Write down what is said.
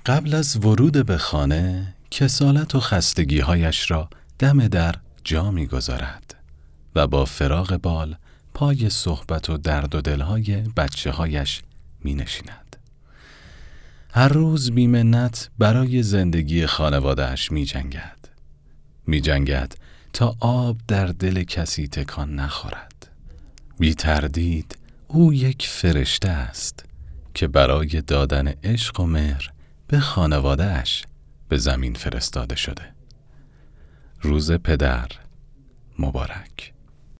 قبل از ورود به خانه، کسالت و خستگی‌هایش را دم در جا می‌گذارد و با فراغ بال پای صحبت و درد و دلهای بچه‌هایش می‌نشیند. هر روز بی‌منت برای زندگی خانواده‌اش می‌جنگد تا آب در دل کسی تکان نخورد. بی تردید او یک فرشته است که برای دادن عشق و مهر به خانواده‌اش به زمین فرستاده شده. روز پدر مبارک.